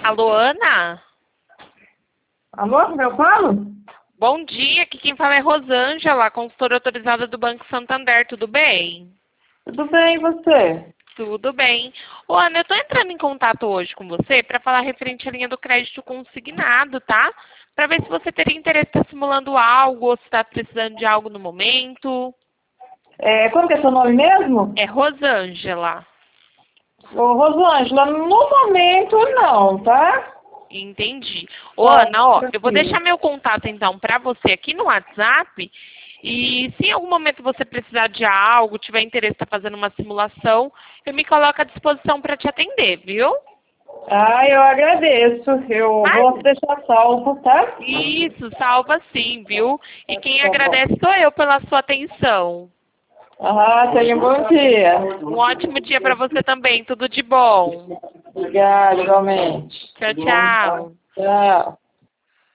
Alô, Ana? Alô, como eu falo? Bom dia, aqui quem fala é Rosângela, consultora autorizada do Banco Santander, tudo bem? Tudo bem, e você? Tudo bem. Ô, Ana, eu estou entrando em contato hoje com você para falar referente à linha do crédito consignado, tá? Para ver se você teria interesse em estar simulando algo ou se está precisando de algo no momento. Como que é seu nome mesmo? É Rosângela. Ô, Rosângela, no momento não, tá? Entendi. Ô, Tá, Ana, ó, eu vou tranquilo. deixar meu contato então para você aqui no WhatsApp. E se em algum momento você precisar de algo, tiver interesse em estar fazendo uma simulação, eu me coloco à disposição para te atender, viu? Ah, eu agradeço. Eu Mas vou deixar salvo, tá? isso, salva sim, viu? E quem Tá bom. agradece sou eu pela sua atenção. Ah, tenha um bom dia. Um ótimo dia para você também, tudo de bom. Obrigada, igualmente. Tchau, tchau. Tchau.